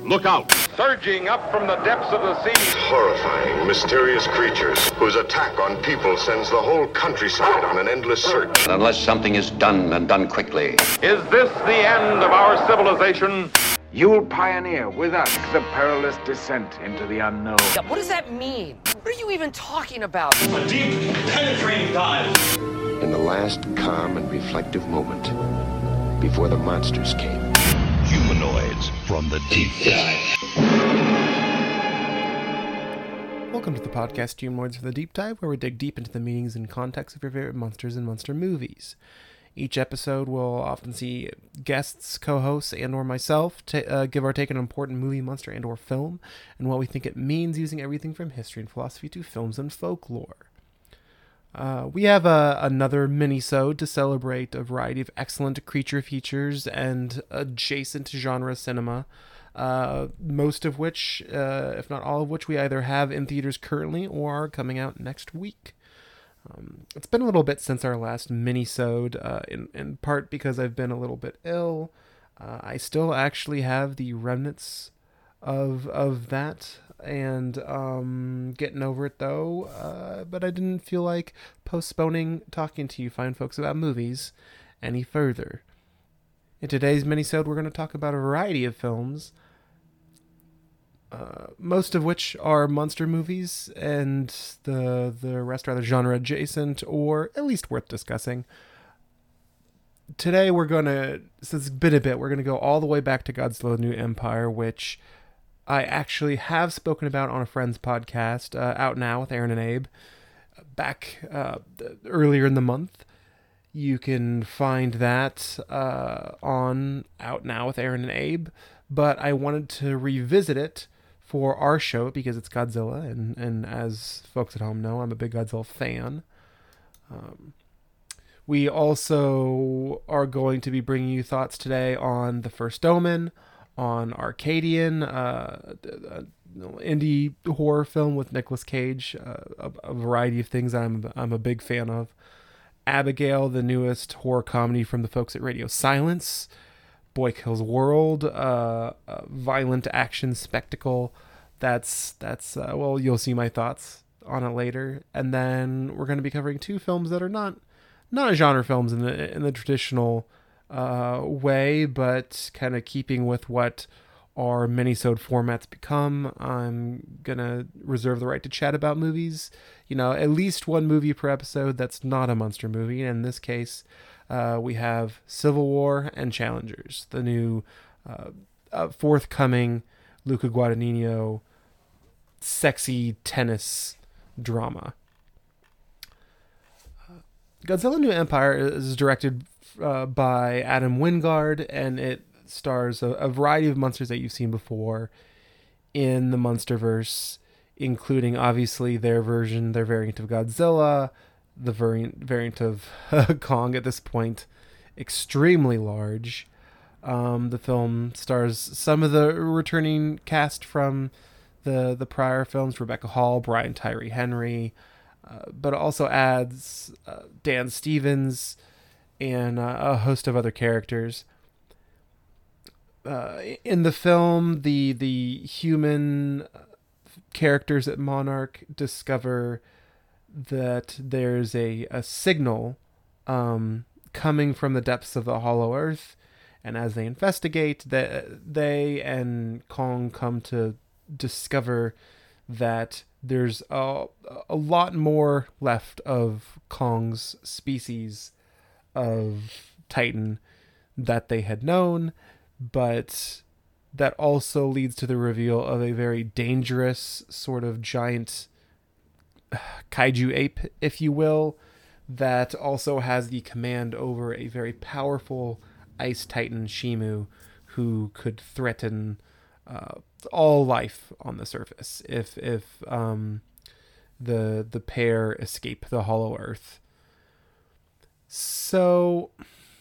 Look out! Surging up from the depths of the sea. Horrifying, mysterious creatures whose attack on people sends the whole countryside on an endless search. Unless something is done, and done quickly. Is this the end of our civilization? You'll pioneer with us the perilous descent into the unknown. What does that mean? What are you even talking about? A deep, penetrating dive. In the last calm and reflective moment, before the monsters came. Humanoids from the deep dive. Welcome to the podcast Humanoids from the Deep Dive, where we dig deep into the meanings and context of your favorite monsters and monster movies. Each episode will often see guests, co-hosts, and or myself give our take on an important movie, monster, and or film, and what we think it means, using everything from history and philosophy to films and folklore. We have another mini-sode to celebrate a variety of excellent creature features and adjacent genre cinema, most of which, if not all of which, we either have in theaters currently or are coming out next week. It's been a little bit since our last mini-sode, in part because I've been a little bit ill. I still actually have the remnants of that, and getting over it though, but I didn't feel like postponing talking to you fine folks about movies any further. In today's mini-sode, we're going to talk about a variety of films, most of which are monster movies, and the rest rather genre adjacent, or at least worth discussing. Today we're going to, since it's been a bit, we're going to go all the way back to Godzilla New Empire, which I actually have spoken about on a friend's podcast, Out Now with Aaron and Abe, back earlier in the month. You can find that on Out Now with Aaron and Abe, but I wanted to revisit it for our show because it's Godzilla, and as folks at home know, I'm a big Godzilla fan. We also are going to be bringing you thoughts today on The First Omen, on Arcadian, indie horror film with Nicolas Cage, a variety of things I'm a big fan of. Abigail, the newest horror comedy from the folks at Radio Silence. Boy Kills World, a violent action spectacle. That's well, you'll see my thoughts on it later. And then we're going to be covering two films that are not genre films in the traditional way, but kind of keeping with what our mini-sode formats become. I'm gonna reserve the right to chat about movies, at least one movie per episode that's not a monster movie. And in this case, we have Civil War and Challengers, the new forthcoming Luca Guadagnino sexy tennis drama. Godzilla New Empire is directed by Adam Wingard, and it stars a variety of monsters that you've seen before in the Monsterverse, including obviously their variant of Godzilla, the variant of Kong, at this point extremely large. The film stars some of the returning cast from the prior films, Rebecca Hall, Brian Tyree Henry, but also adds Dan Stevens and a host of other characters. In the film, the human characters at Monarch discover that there's a signal coming from the depths of the Hollow Earth, and as they investigate, they and Kong come to discover that there's a lot more left of Kong's species of Titan that they had known, but that also leads to the reveal of a very dangerous sort of giant kaiju ape, if you will, that also has the command over a very powerful ice titan, Shimu, who could threaten all life on the surface if the pair escape the Hollow Earth. So,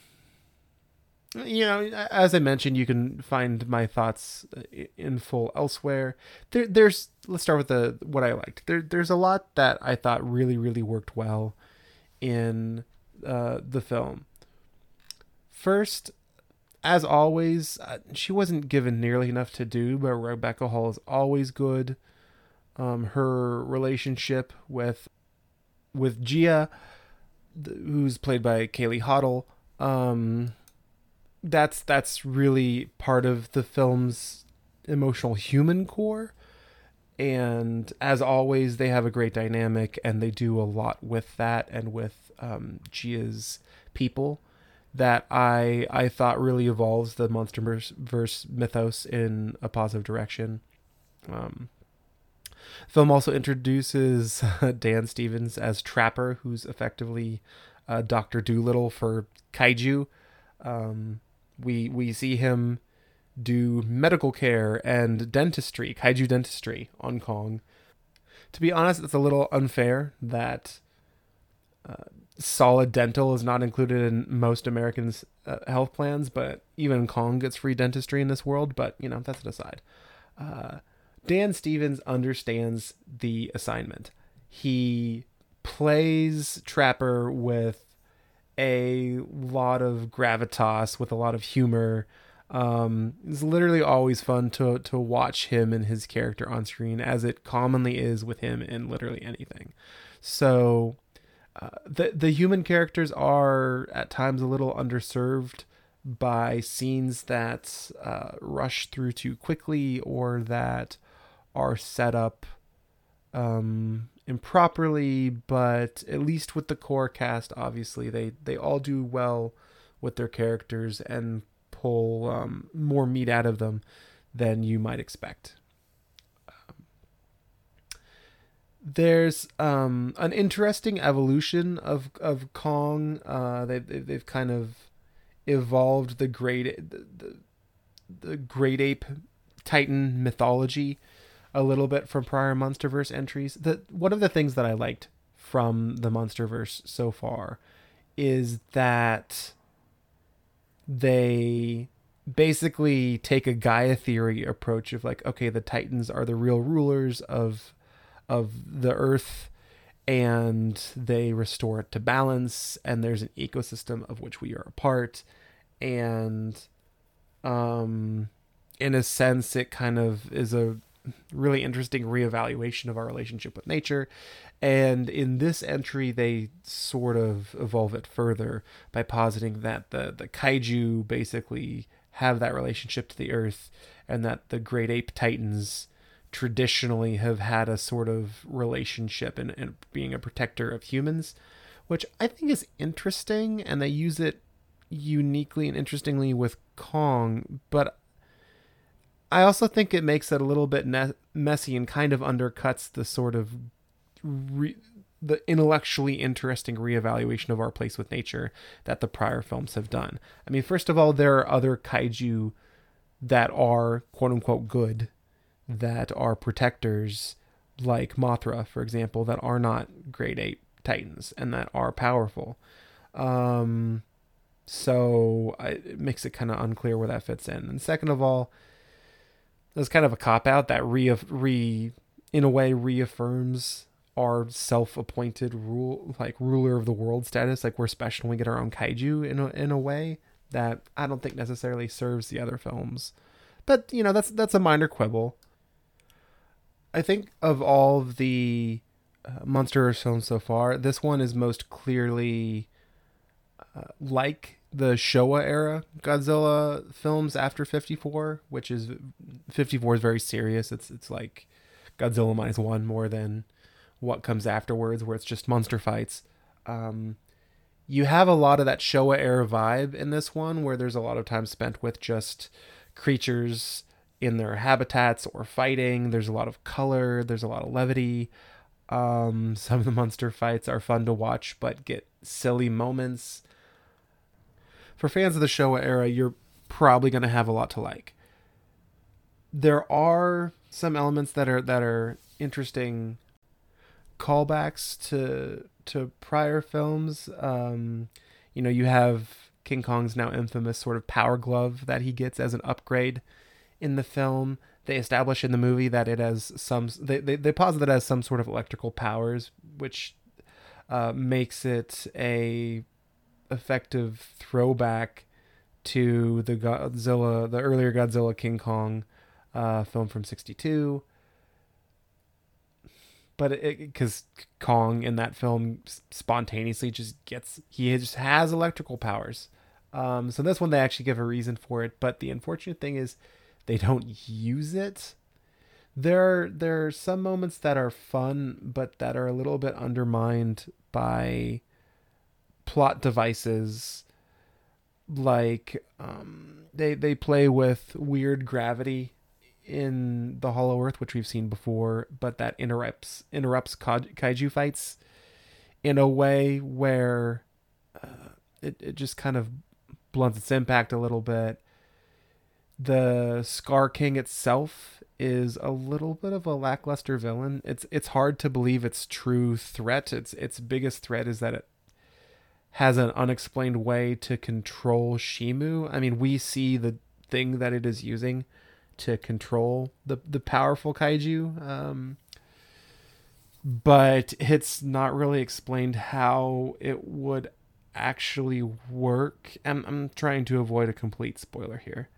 as I mentioned, you can find my thoughts in full elsewhere. Let's start with what I liked. There's a lot that I thought really, really worked well in the film. First, as always, she wasn't given nearly enough to do, but Rebecca Hall is always good. Her relationship with Gia, who's played by Kaylee Hoddle, that's really part of the film's emotional human core. And as always, they have a great dynamic, and they do a lot with that and with Gia's people that I thought really evolves the Monsterverse mythos in a positive direction. Film also introduces Dan Stevens as Trapper, who's effectively Dr. Dolittle for kaiju. We see him do medical care and dentistry, kaiju dentistry on Kong. To be honest, it's a little unfair that solid dental is not included in most Americans' health plans, but even Kong gets free dentistry in this world, but, you know, that's an aside. Dan Stevens understands the assignment. He plays Trapper with a lot of gravitas, with a lot of humor. It's literally always fun to watch him and his character on screen, as it commonly is with him in literally anything. So the human characters are at times a little underserved by scenes that rush through too quickly, or that are set up improperly. But at least with the core cast, obviously they all do well with their characters and pull more meat out of them than you might expect. There's an interesting evolution of Kong. They've kind of evolved the great ape Titan mythology a little bit from prior Monsterverse entries. One of the things that I liked from the Monsterverse so far is that they basically take a Gaia theory approach of like, okay, the Titans are the real rulers of the Earth, and they restore it to balance, and there's an ecosystem of which we are a part. And in a sense, it kind of is a really interesting reevaluation of our relationship with nature. And in this entry, they sort of evolve it further by positing that the kaiju basically have that relationship to the Earth, and that the great ape Titans traditionally have had a sort of relationship in being a protector of humans, which I think is interesting, and they use it uniquely and interestingly with Kong. But I also think it makes it a little bit messy and kind of undercuts the sort of the intellectually interesting reevaluation of our place with nature that the prior films have done. I mean, first of all, there are other kaiju that are quote unquote good, that are protectors, like Mothra, for example, that are not great ape Titans and that are powerful. So it makes it kind of unclear where that fits in. And second of all, there's kind of a cop-out that in a way reaffirms our self-appointed ruler of the world status. Like, we're special when we get our own kaiju in a way that I don't think necessarily serves the other films. But, you know, that's a minor quibble. I think of all of the Monsterverse films so far, this one is most clearly like the Showa era Godzilla films after 54, which is 54 is very serious. It's like Godzilla -1 more than what comes afterwards, where it's just monster fights. You have a lot of that Showa era vibe in this one, where there's a lot of time spent with just creatures in their habitats or fighting. There's a lot of color, there's a lot of levity. Some of the monster fights are fun to watch but get silly moments. For fans of the Showa era, you're probably going to have a lot to like. There are some elements that are interesting callbacks to prior films. You know, you have King Kong's now infamous sort of power glove that he gets as an upgrade in the film. They establish in the movie that it has they posit that it has some sort of electrical powers, which makes it a effective throwback to the earlier Godzilla King Kong film from '62. But because Kong in that film spontaneously he just has electrical powers. So this one they actually give a reason for it. But the unfortunate thing is they don't use it. There are some moments that are fun, but that are a little bit undermined by plot devices. Like they play with weird gravity in the Hollow Earth, which we've seen before, but that interrupts kaiju fights in a way where it just kind of blunts its impact a little bit. The Scar King itself is a little bit of a lackluster villain. It's hard to believe its true threat. Its biggest threat is that it has an unexplained way to control Shimu. I mean, we see the thing that it is using to control the powerful kaiju, but it's not really explained how it would actually work. I'm trying to avoid a complete spoiler here.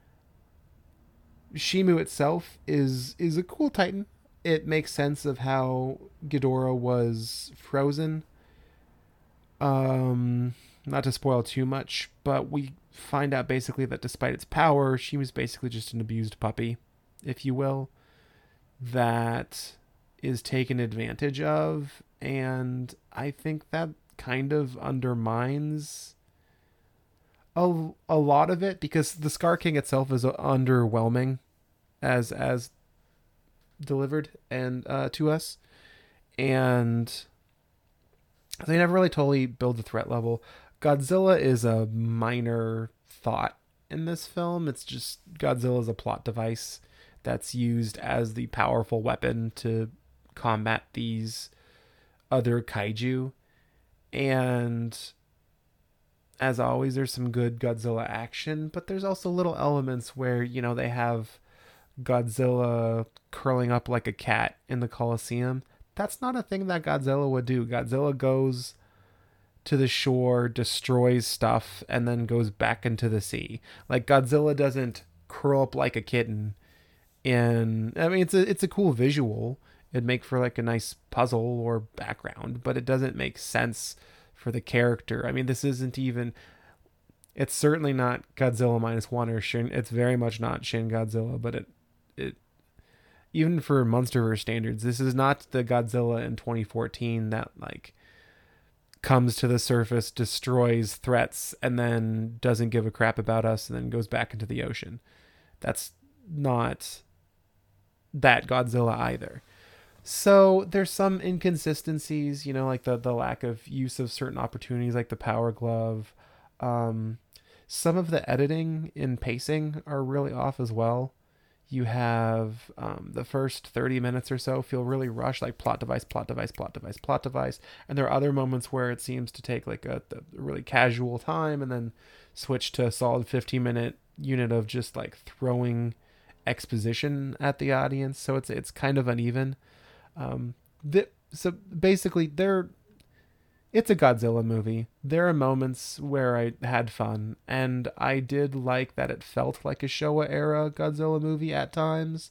Shimu itself is a cool Titan. It makes sense of how Ghidorah was frozen. Not to spoil too much, but we find out basically that despite its power, she was basically just an abused puppy, if you will, that is taken advantage of. And I think that kind of undermines a lot of it, because the Scar King itself is underwhelming as delivered and to us, and they never really totally build the threat level. Godzilla is a minor thought in this film. It's just Godzilla is a plot device that's used as the powerful weapon to combat these other kaiju. And as always, there's some good Godzilla action, but there's also little elements where, they have Godzilla curling up like a cat in the Colosseum. That's not a thing that Godzilla would do. Godzilla goes to the shore, destroys stuff, and then goes back into the sea. Like, Godzilla doesn't curl up like a kitten. And I mean, it's a cool visual. It'd make for like a nice puzzle or background, but it doesn't make sense for the character. I mean, this isn't even... It's certainly not Godzilla -1 or Shin. It's very much not Shin Godzilla, but it even for Monsterverse standards, this is not the Godzilla in 2014 that like comes to the surface, destroys threats, and then doesn't give a crap about us, and then goes back into the ocean. That's not that Godzilla either. So there's some inconsistencies, like the lack of use of certain opportunities, like the power glove. Some of the editing and pacing are really off as well. You have the first 30 minutes or so feel really rushed, like plot device. And there are other moments where it seems to take like a really casual time and then switch to a solid 15-minute unit of just like throwing exposition at the audience. So it's kind of uneven. So basically it's a Godzilla movie. There are moments where I had fun, and I did like that it felt like a Showa era Godzilla movie at times.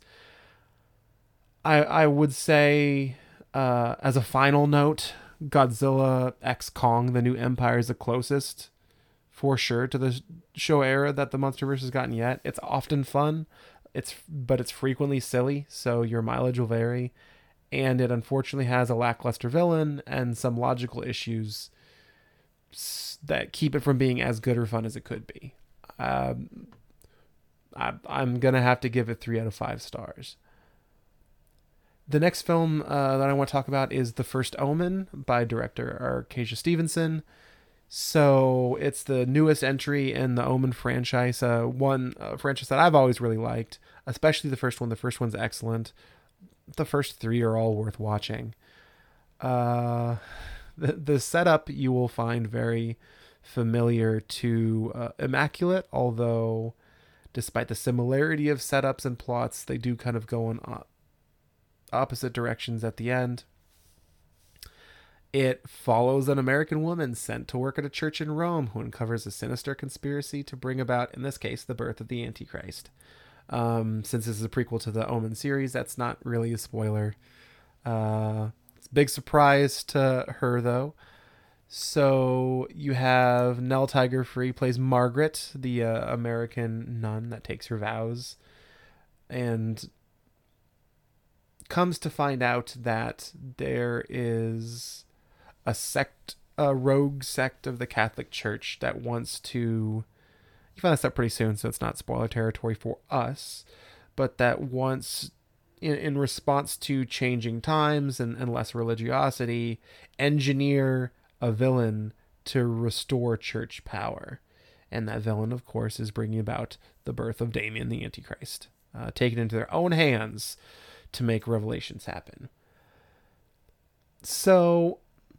I would say, as a final note, Godzilla X Kong, The New Empire, is the closest for sure to the Showa era that the MonsterVerse has gotten yet. It's often fun, but it's frequently silly, so your mileage will vary. And it unfortunately has a lackluster villain and some logical issues that keep it from being as good or fun as it could be. I'm going to have to give it 3 out of 5 stars. The next film that I want to talk about is The First Omen by director Acacia Stevenson. So it's the newest entry in the Omen franchise, one franchise that I've always really liked, especially the first one. The first one's excellent. The first 3 are all worth watching. The setup you will find very familiar to Immaculate, although despite the similarity of setups and plots, they do kind of go in opposite directions at the end. It follows an American woman sent to work at a church in Rome who uncovers a sinister conspiracy to bring about, in this case, the birth of the Antichrist. Since this is a prequel to the Omen series, that's not really a spoiler. It's a big surprise to her, though. So you have Nell Tiger Free plays Margaret, the American nun that takes her vows, and comes to find out that there is a rogue sect of the Catholic Church that wants to, you find this out pretty soon, so it's not spoiler territory for us, but that wants, in response to changing times and less religiosity, engineer a villain to restore church power. And that villain, of course, is bringing about the birth of Damien the Antichrist, taking it into their own hands to make revelations happen. So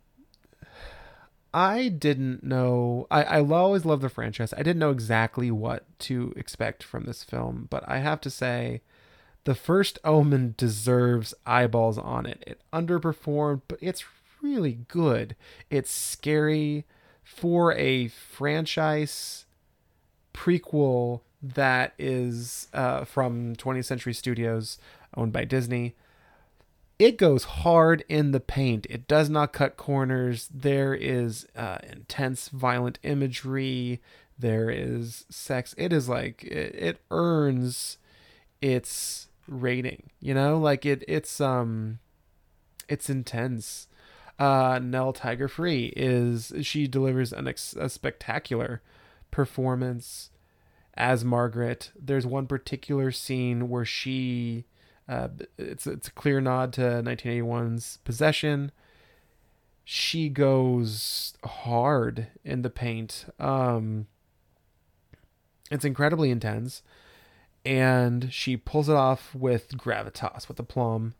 I didn't know, I always love the franchise. I didn't know exactly what to expect from this film, but I have to say the first Omen deserves eyeballs on it. It underperformed, but it's really good. It's scary for a franchise prequel that is from 20th Century Studios, owned by Disney. It goes hard in the paint. It does not cut corners. There is intense, violent imagery. There is sex. It is like it earns its rating. You know, like it's intense. Nell Tiger Free she delivers a spectacular performance as Margaret. There's one particular scene where she, it's a clear nod to 1981's Possession. She goes hard in the paint. It's incredibly intense, and she pulls it off with gravitas, with aplomb.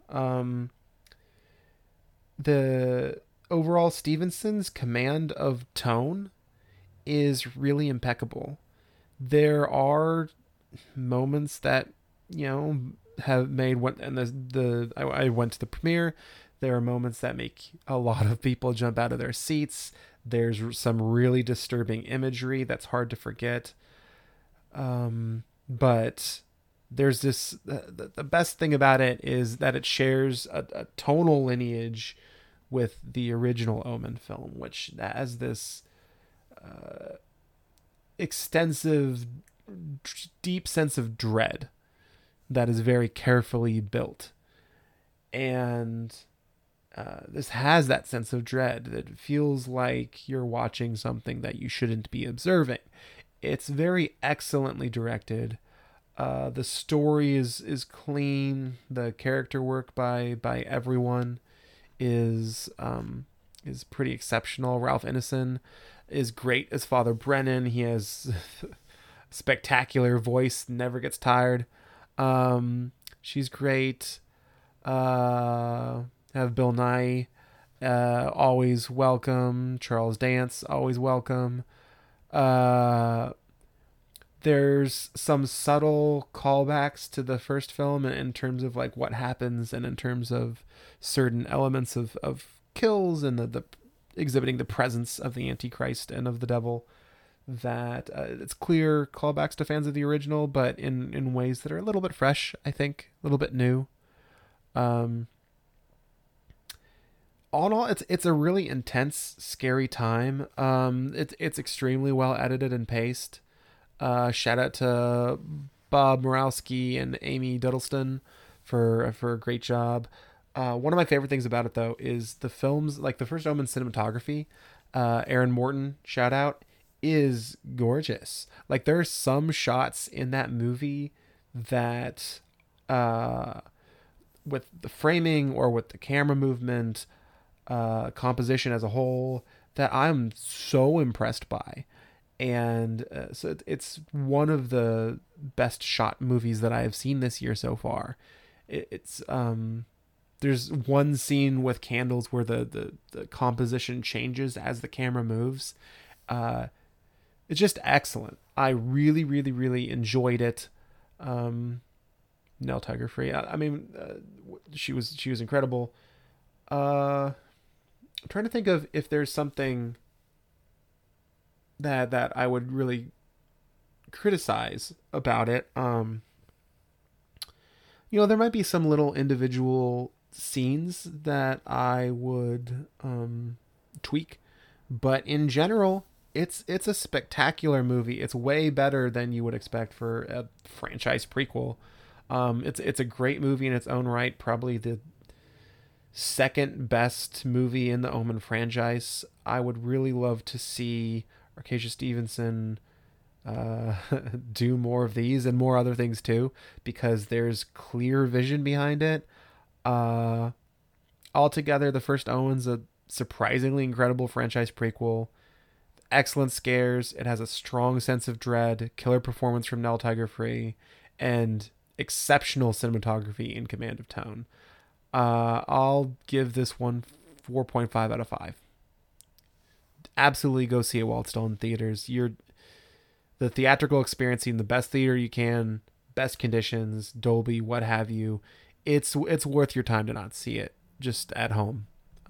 The overall Stevenson's command of tone is really impeccable. There are moments that, you know, have made I went to the premiere. There are moments that make a lot of people jump out of their seats. There's some really disturbing imagery that's hard to forget. But there's this, the best thing about it is that it shares a tonal lineage with the original Omen film, which has this extensive, deep sense of dread that is very carefully built. And this has that sense of dread that feels like you're watching something that you shouldn't be observing. It's very excellently directed. The story is clean. The character work by everyone is pretty exceptional. Ralph Ineson is great as Father Brennan. He has spectacular voice, never gets tired. She's great. Have Bill Nighy, always welcome. Charles Dance, always welcome. There's some subtle callbacks to the first film in terms of like what happens, and in terms of certain elements of kills and the exhibiting the presence of the Antichrist and of the devil, that it's clear callbacks to fans of the original, but in ways that are a little bit fresh, I think, a little bit new. All in all, it's a really intense, scary time. It's extremely well edited and paced. Shout out to Bob Murawski and Amy Duddleston for a great job. One of my favorite things about it, though, is the film's, like the first Omen cinematography. Aaron Morton, shout out, is gorgeous. Like there are some shots in that movie that, with the framing or with the camera movement, composition as a whole, that I'm so impressed by. And so it's one of the best shot movies that I have seen this year so far. It's there's one scene with candles where the composition changes as the camera moves. It's just excellent. I really, really, really enjoyed it. Nell Tiger Free. I mean, she was incredible. I'm trying to think of if there's something that I would really criticize about it. There might be some little individual scenes that I would tweak, but in general, it's a spectacular movie. It's way better than you would expect for a franchise prequel. It's a great movie in its own right, probably the second best movie in the Omen franchise. I would really love to see Arcadia Stevenson do more of these and more other things too, because there's clear vision behind it. Altogether, the first Omen's a surprisingly incredible franchise prequel. Excellent scares. It has a strong sense of dread, killer performance from Nell Tiger Free, and exceptional cinematography in command of tone. I'll give this one 4.5 out of 5. Absolutely go see it while it's still in theaters. The theatrical experience in the best theater you can, best conditions, Dolby, what have you. It's worth your time to not see it just at home.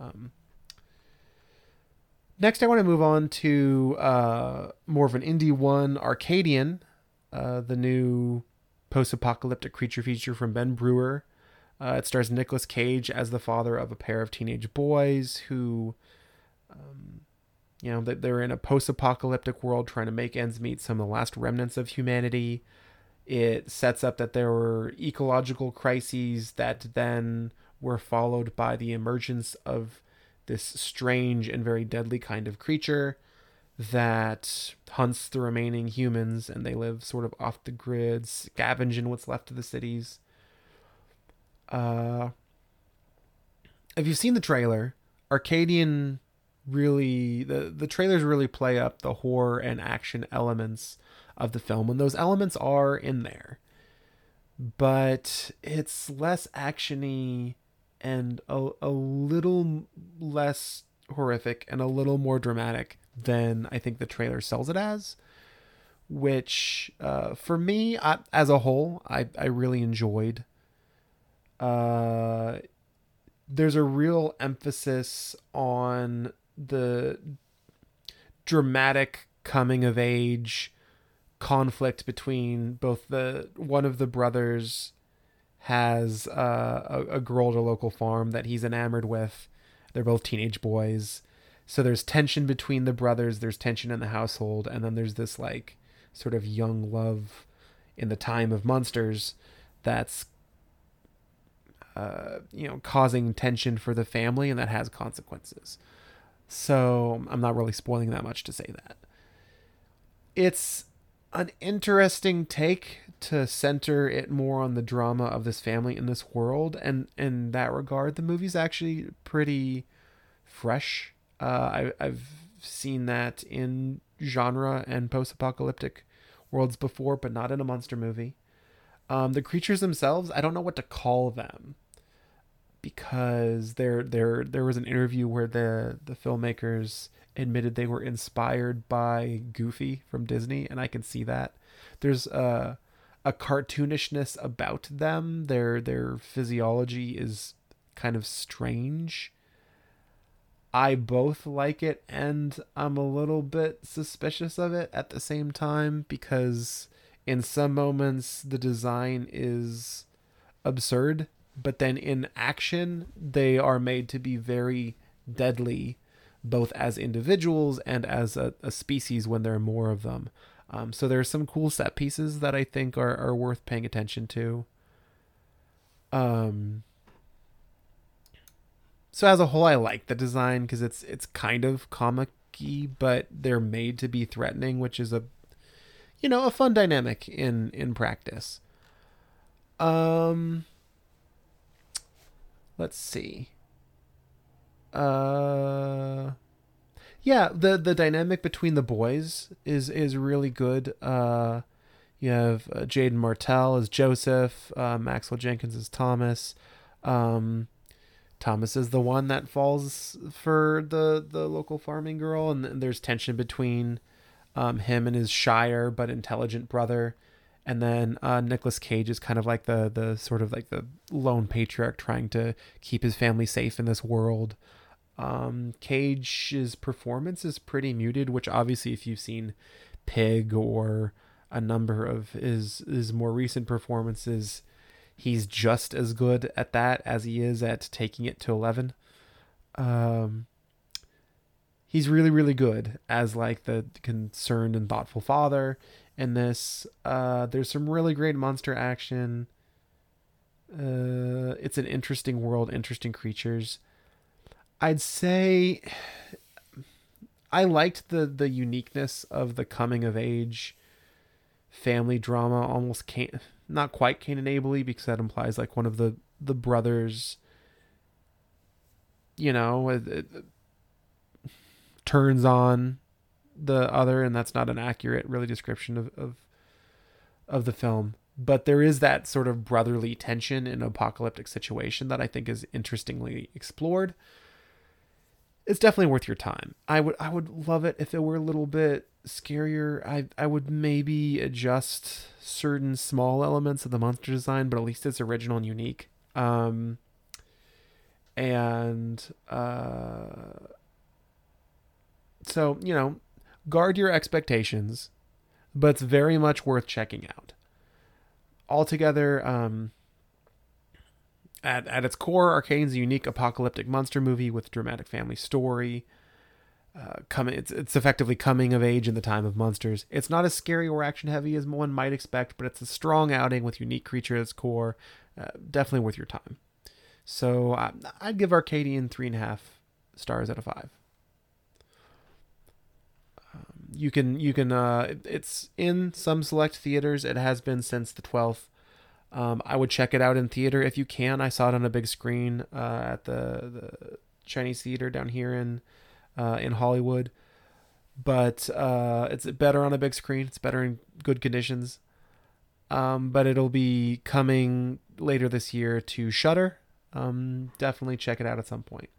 Next, I want to move on to more of an indie one, Arcadian, the new post-apocalyptic creature feature from Ben Brewer. It stars Nicolas Cage as the father of a pair of teenage boys who, they're in a post-apocalyptic world trying to make ends meet, some of the last remnants of humanity. It sets up that there were ecological crises that then were followed by the emergence of this strange and very deadly kind of creature that hunts the remaining humans, and they live sort of off the grid, scavenging what's left of the cities. If you've seen the trailer, Arcadian really, the trailers really play up the horror and action elements of the film, and those elements are in there, but it's less actiony and a little less horrific and a little more dramatic than I think the trailer sells it as, which for me, as a whole, I really enjoyed. There's a real emphasis on the dramatic coming of age conflict between both one of the brothers has a girl at a local farm that he's enamored with. They're both teenage boys. So there's tension between the brothers, there's tension in the household, and then there's this like sort of young love in the time of monsters that's causing tension for the family, and that has consequences. So I'm not really spoiling that much to say that. It's an interesting take to center it more on the drama of this family in this world, and in that regard, the movie's actually pretty fresh. I've seen that in genre and post-apocalyptic worlds before, but not in a monster movie. The creatures themselves, I don't know what to call them, because there was an interview where the filmmakers admitted they were inspired by Goofy from Disney, and I can see that. There's a cartoonishness about them. Their physiology is kind of strange. I both like it and I'm a little bit suspicious of it at the same time, because in some moments the design is absurd, but then in action they are made to be very deadly, both as individuals and as a species when there are more of them. So there are some cool set pieces that I think are worth paying attention to. So as a whole, I like the design because it's kind of comic-y, but they're made to be threatening, which is a fun dynamic in practice. Let's see. Yeah, the dynamic between the boys is really good. You have Jaden Martell as Joseph, Maxwell Jenkins as Thomas. Thomas is the one that falls for the local farming girl, and there's tension between him and his shyer but intelligent brother. And then Nicolas Cage is kind of like the sort of like the lone patriarch trying to keep his family safe in this world. Cage's performance is pretty muted, which obviously if you've seen Pig or a number of his more recent performances, he's just as good at that as he is at taking it to 11. He's really, really good as like the concerned and thoughtful father in this. There's some really great monster action. It's an interesting world, interesting creatures. I'd say I liked the uniqueness of the coming of age family drama, almost not quite Cain and Abel-y, because that implies like one of the brothers, turns on the other, and that's not an accurate really description of the film. But there is that sort of brotherly tension in an apocalyptic situation that I think is interestingly explored. It's definitely worth your time. I would love it if it were a little bit scarier. I would maybe adjust certain small elements of the monster design, but at least it's original and unique. So, guard your expectations, but it's very much worth checking out. Altogether, at its core, Arcane's a unique apocalyptic monster movie with dramatic family story. It's effectively coming of age in the time of monsters. It's not as scary or action heavy as one might expect, but it's a strong outing with unique creature at its core. Definitely worth your time. So I'd give Arcadian 3.5 stars out of 5. You can it's in some select theaters. It has been since the 12th. I would check it out in theater if you can. I saw it on a big screen at the Chinese theater down here in Hollywood. But it's better on a big screen. It's better in good conditions. But it'll be coming later this year to Shudder. Definitely check it out at some point.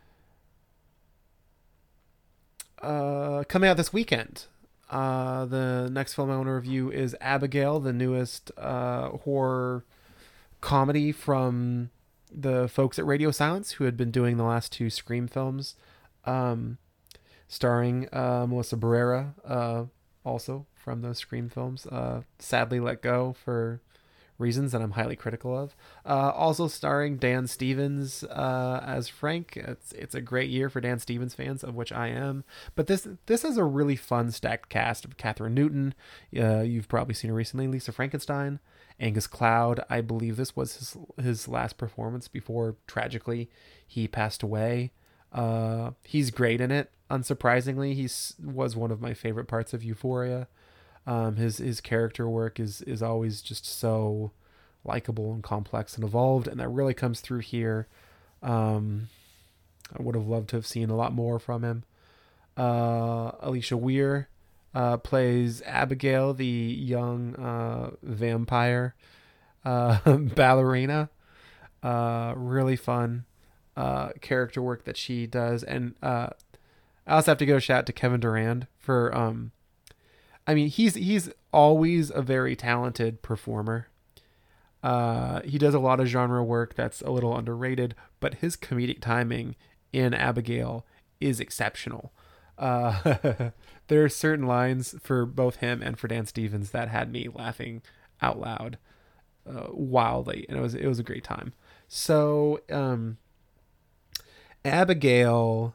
Coming out this weekend, the next film I want to review is Abigail, the newest horror comedy from the folks at Radio Silence, who had been doing the last 2 Scream films, starring Melissa Barrera, also from those Scream films, sadly let go for reasons that I'm highly critical of. Also starring Dan Stevens as Frank. It's a great year for Dan Stevens fans, of which I am. But this is a really fun stacked cast of Catherine Newton. You've probably seen her recently. Lisa Frankenstein, Angus Cloud. I believe this was his last performance before tragically he passed away. He's great in it. Unsurprisingly, he was one of my favorite parts of Euphoria. His character work is always just so likable and complex and evolved, and that really comes through here. I would have loved to have seen a lot more from him. Alicia Weir plays Abigail, the young vampire ballerina. Really fun character work that she does, and I also have to give a shout out to Kevin Durand for he's always a very talented performer. He does a lot of genre work that's a little underrated, but his comedic timing in Abigail is exceptional. There are certain lines for both him and for Dan Stevens that had me laughing out loud wildly, and it was a great time. So Abigail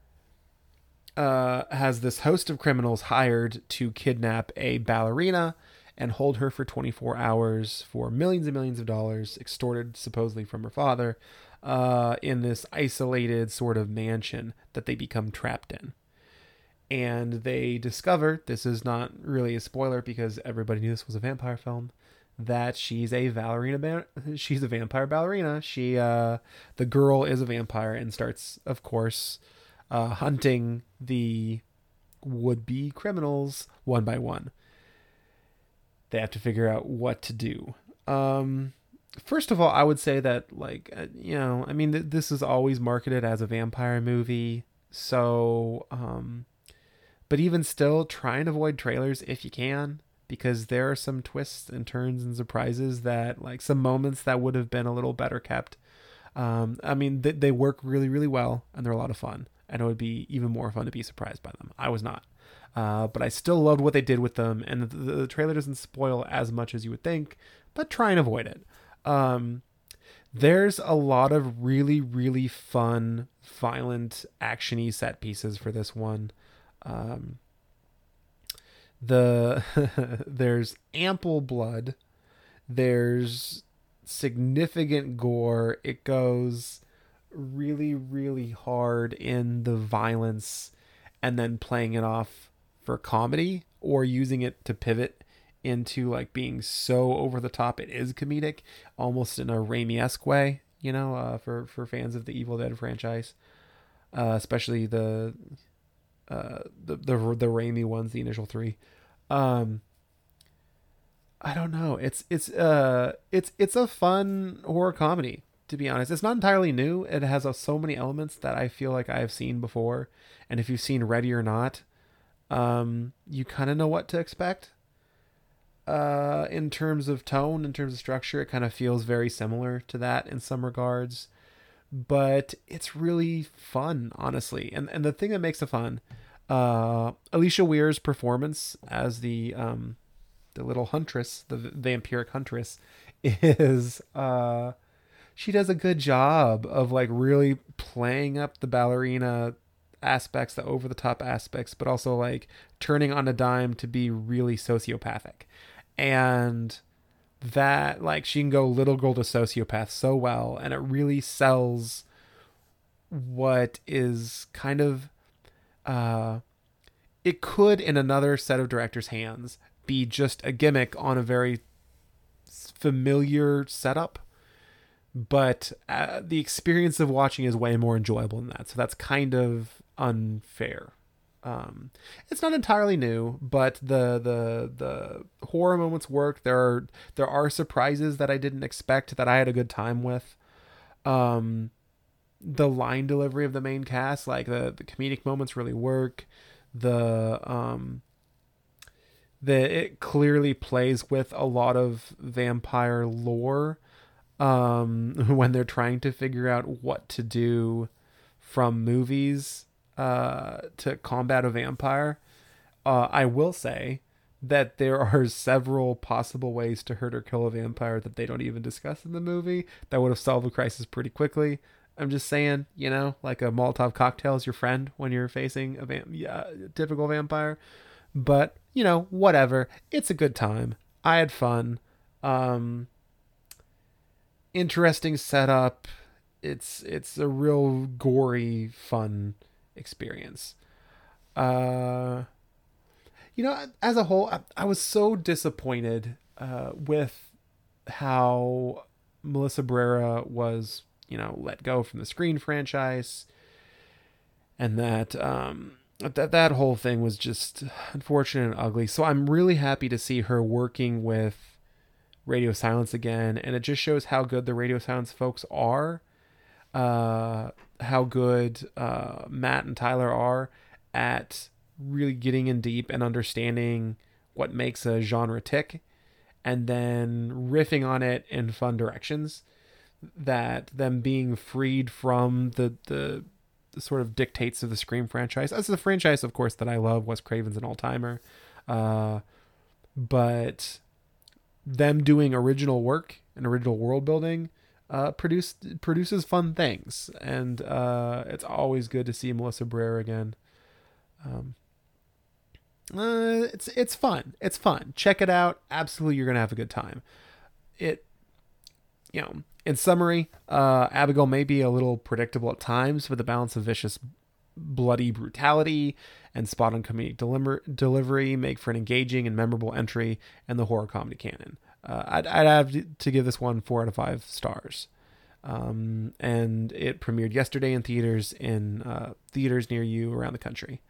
has this host of criminals hired to kidnap a ballerina and hold her for 24 hours for millions and millions of dollars, extorted supposedly from her father, in this isolated sort of mansion that they become trapped in. And they discover, this is not really a spoiler because everybody knew this was a vampire film, that she's a ballerina. She's a vampire ballerina. The girl is a vampire and starts, of course, hunting the would-be criminals one by one. They have to figure out what to do. First of all, I would say that, this is always marketed as a vampire movie. So, but even still, try and avoid trailers if you can, because there are some twists and turns and surprises that, some moments that would have been a little better kept. I mean, they work really, really well, and they're a lot of fun. And it would be even more fun to be surprised by them. I was not. But I still loved what they did with them, and the trailer doesn't spoil as much as you would think, but try and avoid it. There's a lot of really, really fun, violent, action-y set pieces for this one. There's ample blood. There's significant gore. It goes really, really hard in the violence and then playing it off for comedy or using it to pivot into like being so over the top it is comedic, almost in a Raimi-esque way, for fans of the Evil Dead franchise, especially the Raimi ones, the initial 3. I don't know. It's a fun horror comedy, to be honest. It's not entirely new. It has so many elements that I feel like I have seen before. And if you've seen Ready or Not, you kind of know what to expect. In terms of tone, in terms of structure, it kind of feels very similar to that in some regards. But it's really fun, honestly. And the thing that makes it fun, Alicia Weir's performance as the little huntress, the vampiric huntress, is she does a good job of like really playing up the ballerina aspects, the over the top aspects, but also like turning on a dime to be really sociopathic. And that, like, she can go little girl to sociopath so well, and it really sells what is kind of it could, in another set of directors' hands, be just a gimmick on a very familiar setup, but the experience of watching is way more enjoyable than that. So that's kind of unfair. It's not entirely new, but the horror moments work. There are surprises that I didn't expect that I had a good time with. The line delivery of the main cast, like the comedic moments, really work. It clearly plays with a lot of vampire lore when they're trying to figure out what to do from movies to combat a vampire. I will say that there are several possible ways to hurt or kill a vampire that they don't even discuss in the movie that would have solved the crisis pretty quickly. I'm just saying, like a Molotov cocktail is your friend when you're facing a typical vampire. But, whatever. It's a good time. I had fun. Interesting setup. It's a real gory, fun experience. As a whole, I was so disappointed with how Melissa Barrera was, let go from the Scream franchise, and that that whole thing was just unfortunate and ugly. So I'm really happy to see her working with Radio Silence again, and it just shows how good the Radio Silence folks are, how good Matt and Tyler are at really getting in deep and understanding what makes a genre tick, and then riffing on it in fun directions, that them being freed from the sort of dictates of the Scream franchise. As the franchise, of course, that I love. Wes Craven's an all-timer. But them doing original work and original world building produces fun things. And it's always good to see Melissa Barrera again. It's fun. It's fun. Check it out. Absolutely, you're going to have a good time. In summary, Abigail may be a little predictable at times, with a balance of vicious, bloody brutality and spot-on comedic delivery make for an engaging and memorable entry in the horror comedy canon. I'd have to give this one 4 out of 5 stars. And it premiered yesterday in theaters near you around the country.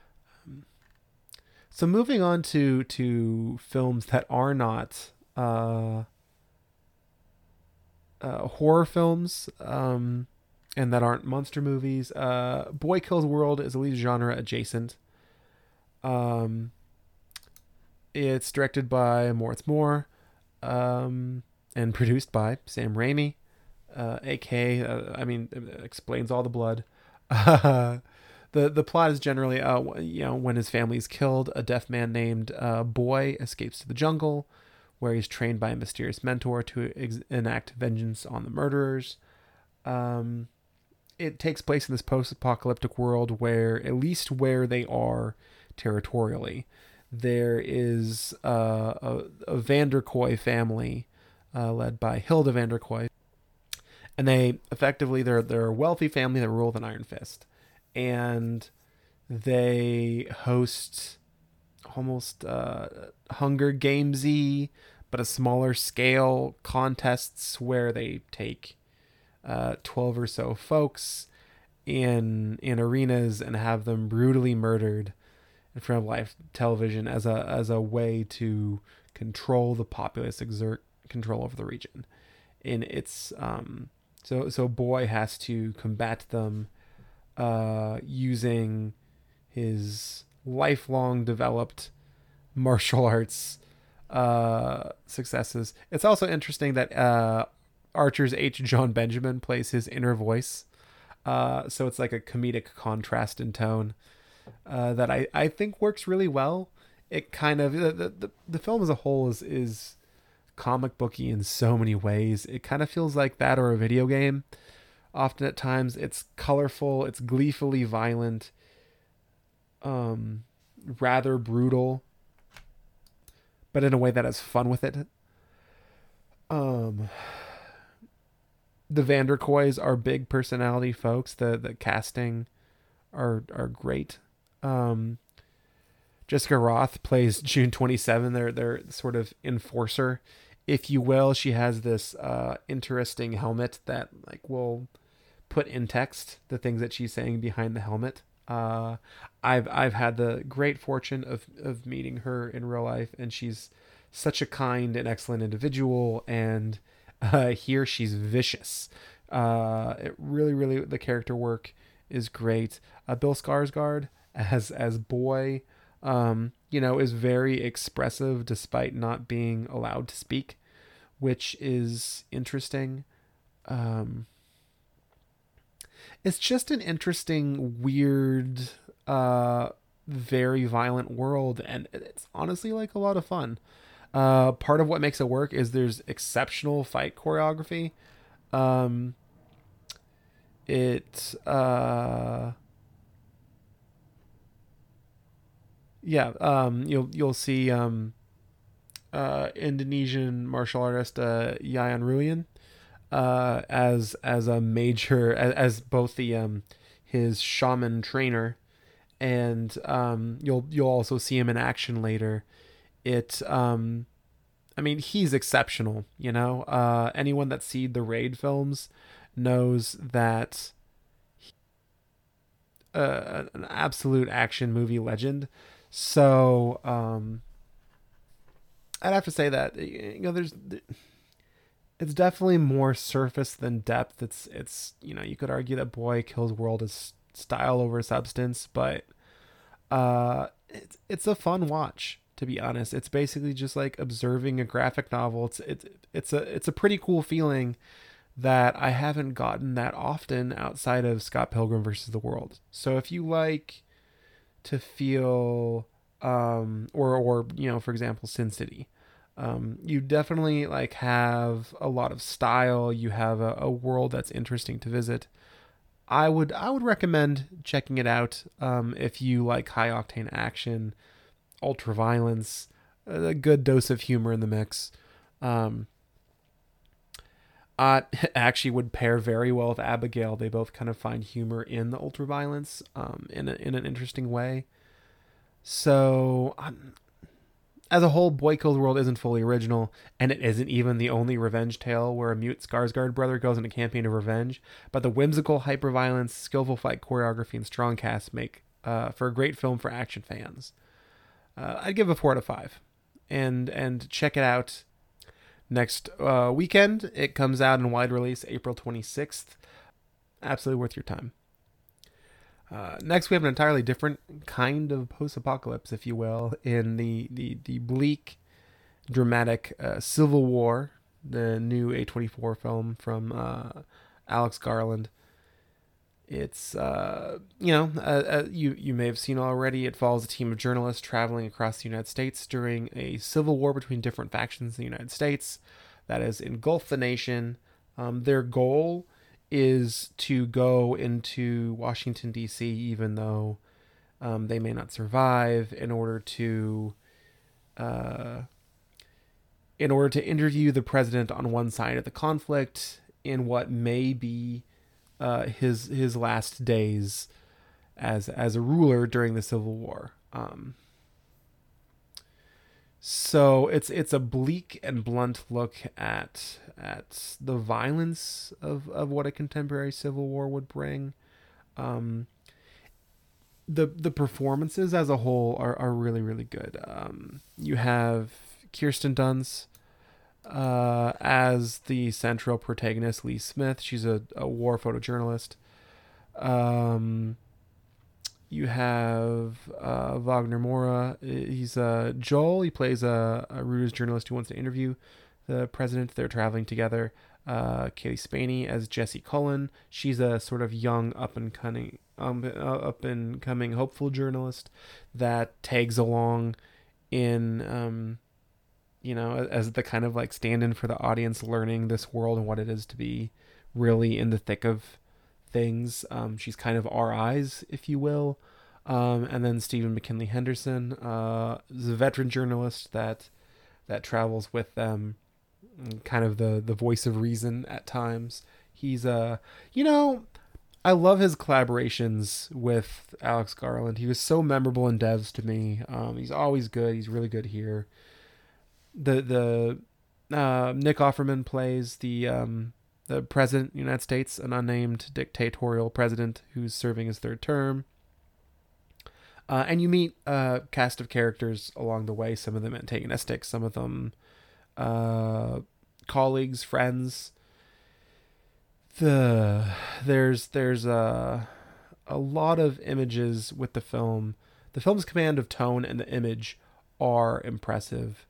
So moving on to films that are not horror films, and that aren't monster movies. Boy Kills World is at least genre adjacent. It's directed by Moritz Moore, and produced by Sam Raimi. AK. It explains all the blood. The plot is generally, when his family is killed, a deaf man named Boy escapes to the jungle, where he's trained by a mysterious mentor to enact vengeance on the murderers. It takes place in this post-apocalyptic world where, at least where they are territorially, there is a Vanderkoy family led by Hilda Vanderkoy. And they're a wealthy family that rule with an iron fist. And they host almost Hunger Games-y, but a smaller scale contests where they take 12 or so folks in arenas and have them brutally murdered in front of live television as a way to control the populace, exert control over the region. And it's so Boy has to combat them using his lifelong developed martial arts successes. It's also interesting that Archer's H. John Benjamin plays his inner voice. So it's like a comedic contrast in tone that I think works really well. It kind of, the film as a whole is comic booky in so many ways. It kind of feels like that or a video game. Often at times it's colorful, it's gleefully violent, rather brutal, but in a way that has fun with it. The Vanderkoys are big personality folks. The casting are great. Jessica Roth plays June 27. They're sort of enforcer, if you will. She has this interesting helmet that will put in text the things that she's saying behind the helmet. I've had the great fortune of meeting her in real life, and she's such a kind and excellent individual. And here she's vicious. It really, the character work is great. Bill Skarsgård as Boy, is very expressive despite not being allowed to speak, which is interesting. It's just an interesting, weird, very violent world, and it's honestly a lot of fun. Part of what makes it work is there's exceptional fight choreography. You'll see Indonesian martial artist Yayan Ruhian as a major, as both the his shaman trainer, and you'll also see him in action later. He's exceptional. Anyone that's seen the Raid films knows that an absolute action movie legend. So I'd have to say that it's definitely more surface than depth. It's you could argue that Boy Kills World is style over substance, but it's a fun watch, to be honest. It's basically just like observing a graphic novel. It's a pretty cool feeling that I haven't gotten that often outside of Scott Pilgrim versus the World. So if you like to feel or for example Sin City, you definitely have a lot of style. You have a world that's interesting to visit. I would recommend checking it out if you like high octane action, ultra violence, a good dose of humor in the mix. Actually would pair very well with Abigail. They both kind of find humor in the ultra violence in an interesting way. So as a whole, Boy Kills World isn't fully original, and it isn't even the only revenge tale where a mute Skarsgård brother goes on a campaign of revenge, but the whimsical hyperviolence, skillful fight choreography, and strong cast make for a great film for action fans. I'd give it a 4 out of 5. And check it out next weekend. It comes out in wide release April 26th. Absolutely worth your time. Next, we have an entirely different kind of post-apocalypse, if you will, in the bleak, dramatic Civil War the new A24 film from Alex Garland. It's you may have seen already. It follows a team of journalists traveling across the United States during a civil war between different factions in the United States that has engulfed the nation. Their goal is to go into Washington, D.C., even though they may not survive, in order to interview the president on one side of the conflict in what may be his last days as a ruler during the Civil War. So it's a bleak and blunt look at the violence of what a contemporary civil war would bring. The performances as a whole are really, really good. You have Kirsten Dunst as the central protagonist, Lee Smith. She's a war photojournalist. You have Wagner Moura. He's Joel. He plays a Reuters journalist who wants to interview the president. They're traveling together. Katie Spaney as Jessie Cullen. She's a sort of young, up and coming hopeful journalist that tags along in, as the kind of like stand-in for the audience, learning this world and what it is to be really in the thick of things. She's kind of our eyes, if you will. And then Stephen McKinley Henderson is a veteran journalist that travels with them, kind of the voice of reason at times. He's I love his collaborations with Alex Garland. He was so memorable in Devs to me. He's always good. He's really good here. The Nick Offerman plays the president of the United States, an unnamed dictatorial president who's serving his third term. And you meet a cast of characters along the way, some of them antagonistic, some of them colleagues, friends. There's a lot of images with the film. The film's command of tone and the image are impressive.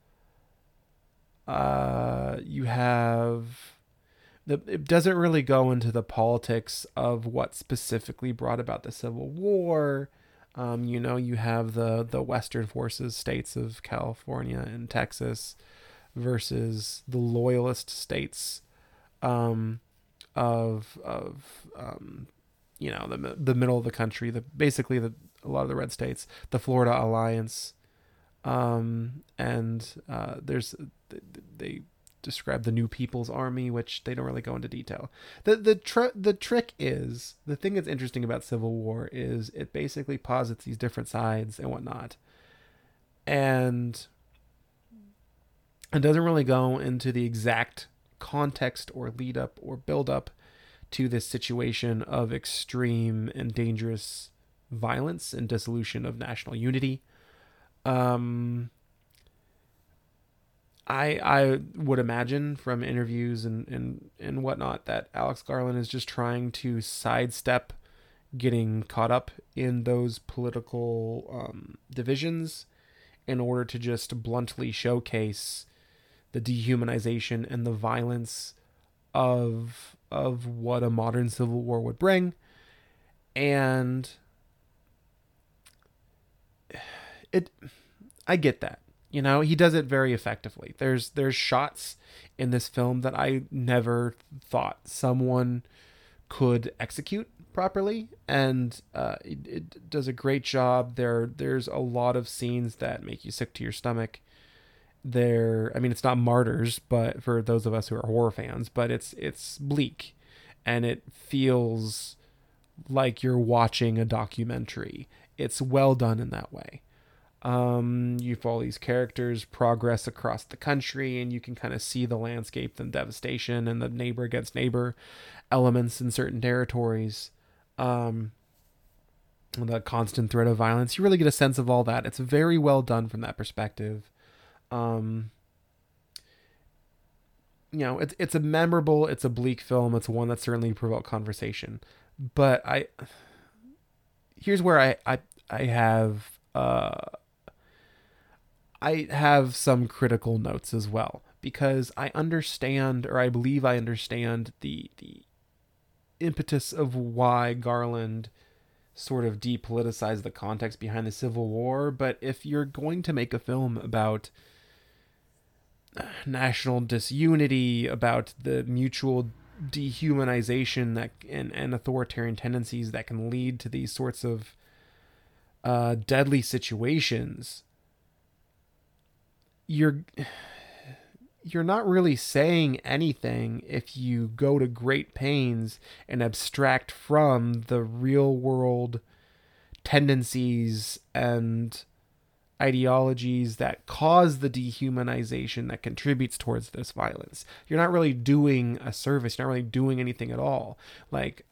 You have... It doesn't really go into the politics of what specifically brought about the Civil War. You have the Western forces, states of California and Texas, versus the loyalist states of the middle of the country, basically a lot of the red states, the Florida Alliance, they describe the New People's Army, which they don't really go into detail. The trick is, the thing that's interesting about Civil War is it basically posits these different sides and whatnot, and it doesn't really go into the exact context or lead up or build up to this situation of extreme and dangerous violence and dissolution of national unity. I would imagine from interviews and whatnot that Alex Garland is just trying to sidestep getting caught up in those political divisions in order to just bluntly showcase the dehumanization and the violence of what a modern civil war would bring. And I get that. He does it very effectively. There's shots in this film that I never thought someone could execute properly, and it does a great job. There's a lot of scenes that make you sick to your stomach. It's not Martyrs, but for those of us who are horror fans, but it's bleak, and it feels like you're watching a documentary. It's well done in that way. You follow these characters progress across the country, and you can kind of see the landscape and devastation and the neighbor against neighbor elements in certain territories. The constant threat of violence. You really get a sense of all that. It's very well done from that perspective. It's a memorable, it's a bleak film. It's one that certainly provoked conversation. But here's where I have some critical notes as well, because I understand, or I believe I understand, the impetus of why Garland sort of depoliticized the context behind the Civil War. But if you're going to make a film about national disunity, about the mutual dehumanization that and authoritarian tendencies that can lead to these sorts of deadly situations, you're not really saying anything if you go to great pains and abstract from the real world tendencies and ideologies that cause the dehumanization that contributes towards this violence. You're not really doing a service. You're not really doing anything at all. Like,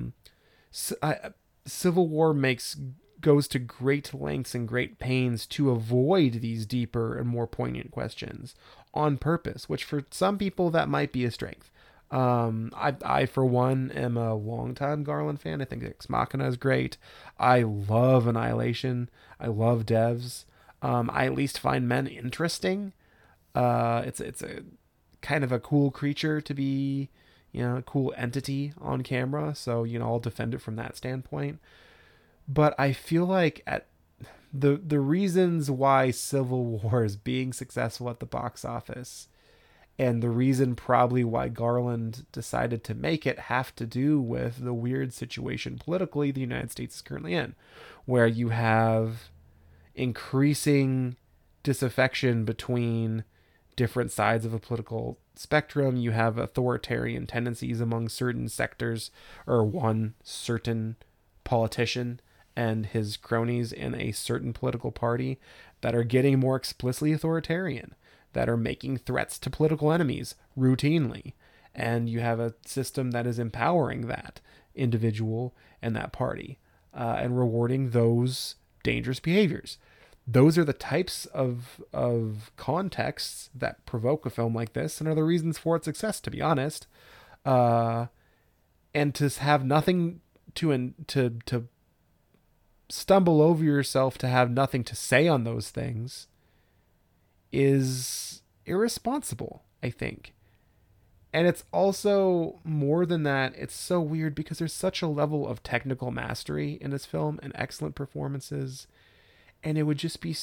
Civil War goes to great lengths and great pains to avoid these deeper and more poignant questions on purpose, which for some people that might be a strength. I for one am a longtime Garland fan. I think Ex Machina is great. I love Annihilation. I love Devs. I at least find Men interesting. It's a kind of a cool creature to be, a cool entity on camera. So, I'll defend it from that standpoint. But I feel like at the reasons why Civil War is being successful at the box office, and the reason probably why Garland decided to make it, have to do with the weird situation politically the United States is currently in, where you have increasing disaffection between different sides of a political spectrum. You have authoritarian tendencies among certain sectors, or one certain politician and his cronies in a certain political party that are getting more explicitly authoritarian, that are making threats to political enemies routinely. And you have a system that is empowering that individual and that party, and rewarding those dangerous behaviors. Those are the types of contexts that provoke a film like this, and are the reasons for its success, to be honest. And to have nothing to stumble over yourself, to have nothing to say on those things, is irresponsible, I think. And it's also more than that. It's so weird because there's such a level of technical mastery in this film and excellent performances. And it would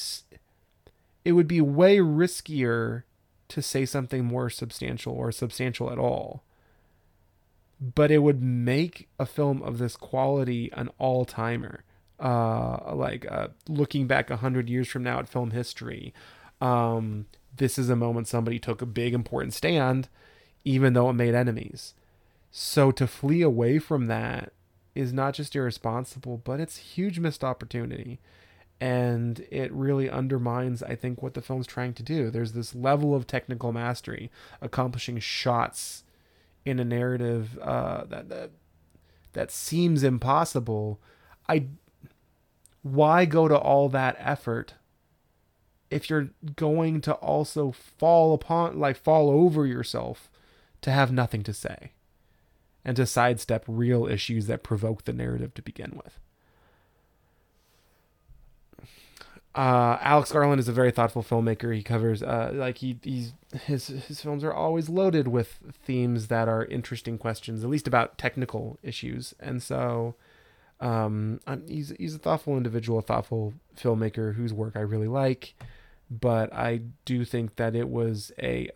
be way riskier to say something more substantial, or substantial at all. But it would make a film of this quality an all-timer. Looking back 100 years from now at film history, this is a moment somebody took a big important stand, even though it made enemies. So to flee away from that is not just irresponsible, but it's a huge missed opportunity. And it really undermines, I think, what the film's trying to do. There's this level of technical mastery, accomplishing shots in a narrative that seems impossible. Why go to all that effort if you're going to also fall over yourself to have nothing to say, and to sidestep real issues that provoke the narrative to begin with? Alex Garland is a very thoughtful filmmaker. He covers his films are always loaded with themes that are interesting questions, at least about technical issues. And so he's a thoughtful individual, a thoughtful filmmaker whose work I really like. But I do think that it was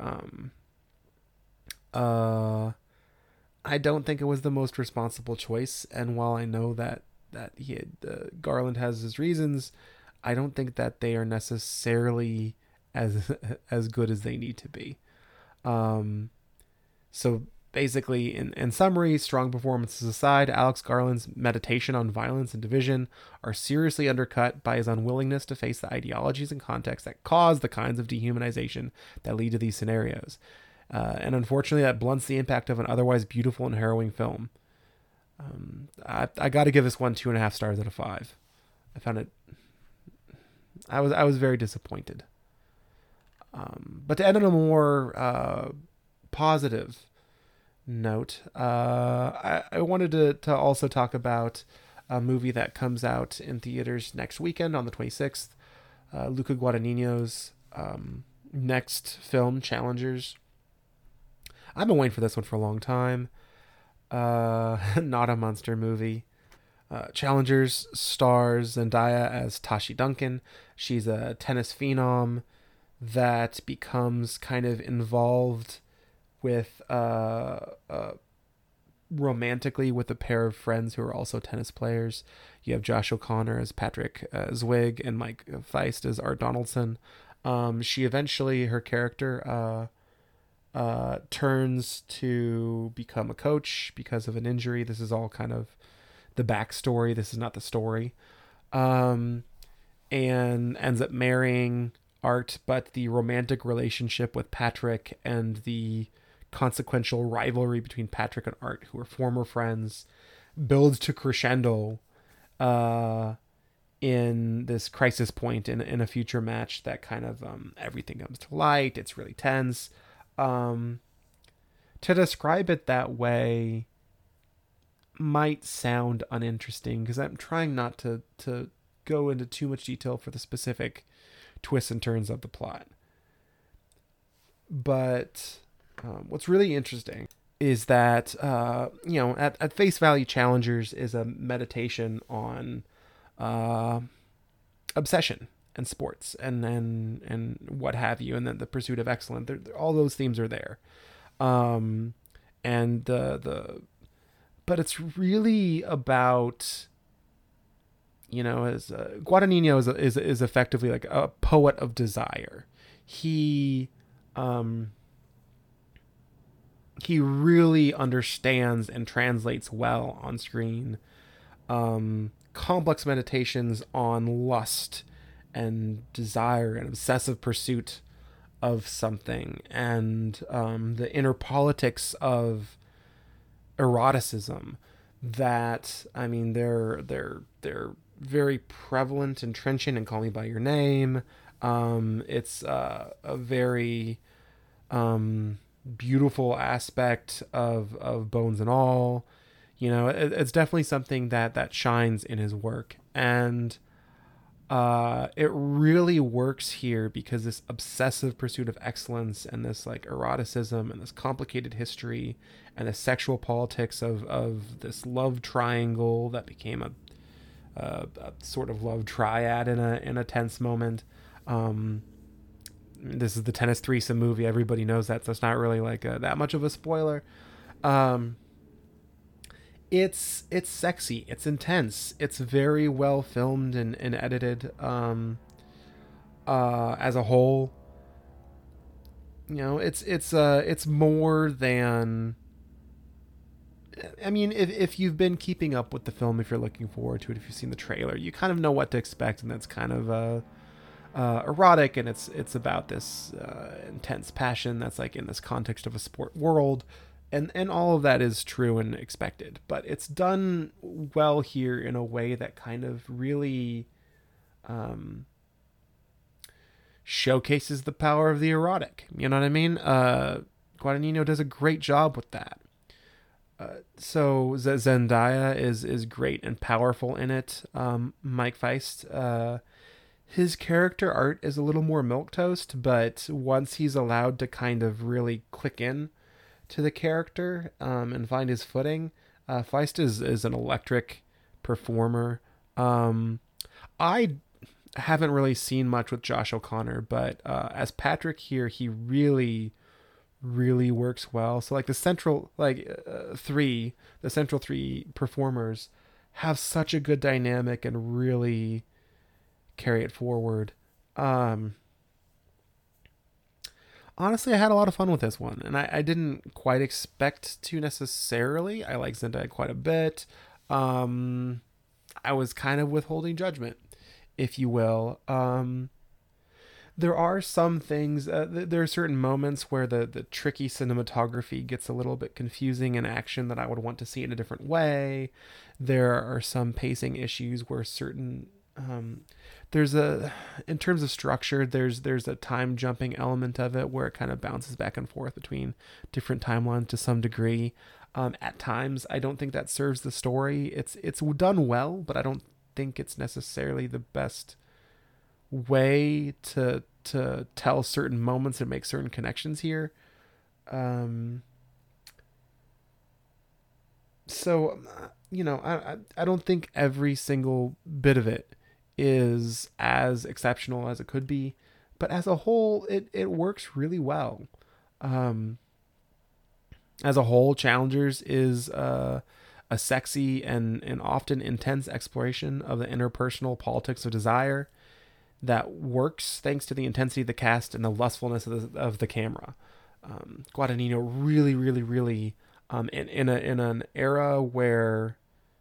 I don't think it was the most responsible choice. And while I know that Garland has his reasons, I don't think that they are necessarily as good as they need to be. So basically, in summary, strong performances aside, Alex Garland's meditation on violence and division are seriously undercut by his unwillingness to face the ideologies and contexts that cause the kinds of dehumanization that lead to these scenarios. And unfortunately, that blunts the impact of an otherwise beautiful and harrowing film. I got to give this one 2.5 stars out of 5. I found it. I was very disappointed. But to end on a more positive note, I wanted to also talk about a movie that comes out in theaters next weekend on the 26th. Luca Guadagnino's next film, Challengers. I've been waiting for this one for a long time. Not a monster movie. Challengers stars Zendaya as Tashi Duncan. She's a tennis phenom that becomes kind of involved with romantically with a pair of friends who are also tennis players. You have Josh O'Connor as Patrick Zwig and Mike Feist as Art Donaldson. She eventually, her character turns to become a coach because of an injury. This is all kind of the backstory. This is not the story. And ends up marrying Art, but the romantic relationship with Patrick and the consequential rivalry between Patrick and Art, who are former friends, builds to crescendo in this crisis point in a future match that kind of everything comes to light. It's really tense. To describe it that way might sound uninteresting because I'm trying not to go into too much detail for the specific twists and turns of the plot. But what's really interesting is that, at face value, Challengers is a meditation on obsession and sports and what have you, and then the pursuit of excellence. All those themes are there. But it's really about, as Guadagnino is effectively like a poet of desire. He really understands and translates well on screen complex meditations on lust and desire and obsessive pursuit of something, and the inner politics of eroticism that, they're very prevalent and trenchant in Call Me By Your Name. It's a very beautiful aspect of Bones and All. It's definitely something that shines in his work, and it really works here because this obsessive pursuit of excellence and this like eroticism and this complicated history and the sexual politics of this love triangle that became a sort of love triad in a tense moment. This is the tennis threesome movie. Everybody knows that, so it's not really like that much of a spoiler. It's sexy. It's intense. It's very well filmed and edited. As a whole, it's more than. If you've been keeping up with the film, if you're looking forward to it, if you've seen the trailer, you kind of know what to expect, and that's kind of erotic, and it's about this intense passion that's like in this context of a sport world. And all of that is true and expected, but it's done well here in a way that kind of really showcases the power of the erotic. You know what I mean? Guadagnino does a great job with that. So Zendaya is great and powerful in it. Mike Feist, his character art is a little more milquetoast, but once he's allowed to kind of really click in to the character and find his footing, Feist is an electric performer. I haven't really seen much with Josh O'Connor, but as Patrick here, he really works well. So like the central three performers have such a good dynamic and really carry it forward. Honestly, I had a lot of fun with this one, and I didn't quite expect to necessarily. I like Zendaya quite a bit. I was kind of withholding judgment, if you will. There are some things, there are certain moments where the tricky cinematography gets a little bit confusing in action that I would want to see in a different way. There are some pacing issues where certain... in terms of structure, there's a time jumping element of it where it kind of bounces back and forth between different timelines to some degree. At times, I don't think that serves the story. It's done well, but I don't think it's necessarily the best way to tell certain moments and make certain connections here. So, you know, I don't think every single bit of it is as exceptional as it could be, but as a whole, it works really well. As a whole, Challengers is a sexy and often intense exploration of the interpersonal politics of desire that works thanks to the intensity of the cast and the lustfulness of the camera. Guadagnino really, really, really, in an era where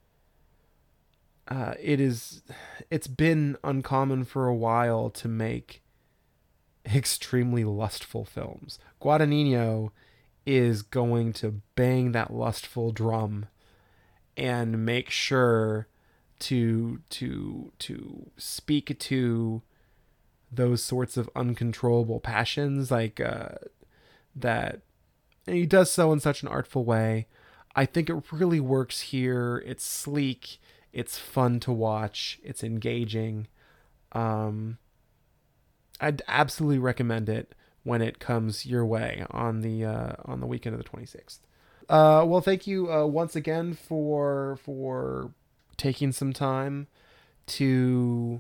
it's been uncommon for a while to make extremely lustful films. Guadagnino is going to bang that lustful drum and make sure to speak to those sorts of uncontrollable passions, like that. And he does so in such an artful way. I think it really works here. It's sleek, it's fun to watch, it's engaging. I'd absolutely recommend it when it comes your way on the weekend of the 26th. Well, thank you once again for taking some time to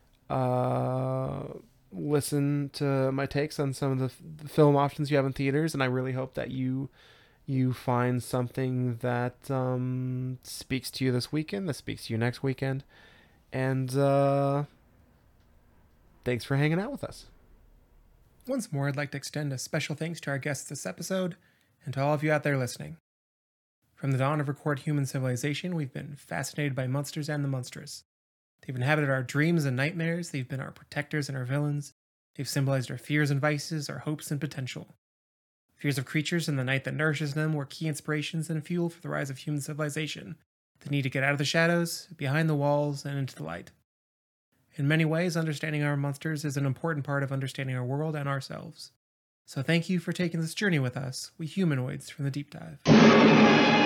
listen to my takes on some of the film options you have in theaters, and I really hope that you find something that speaks to you this weekend, that speaks to you next weekend, and thanks for hanging out with us. Once more, I'd like to extend a special thanks to our guests this episode, and to all of you out there listening. From the dawn of recorded human civilization, we've been fascinated by monsters and the monstrous. They've inhabited our dreams and nightmares, they've been our protectors and our villains, they've symbolized our fears and vices, our hopes and potential. Fears of creatures and the night that nourishes them were key inspirations and fuel for the rise of human civilization, the need to get out of the shadows, behind the walls, and into the light. In many ways, understanding our monsters is an important part of understanding our world and ourselves. So thank you for taking this journey with us, we humanoids from the Deep Dive.